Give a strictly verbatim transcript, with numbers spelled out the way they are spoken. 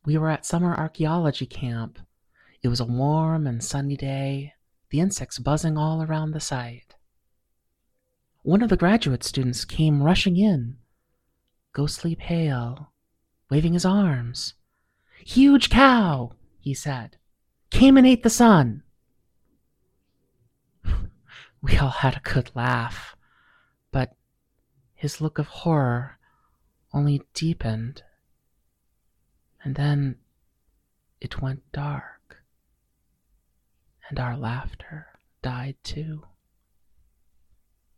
We were at summer archaeology camp. It was a warm and sunny day, the insects buzzing all around the site. One of the graduate students came rushing in, ghostly pale, waving his arms. "Huge cow," he said. "Came and ate the sun." We all had a good laugh, but his look of horror only deepened, and then it went dark, and our laughter died too.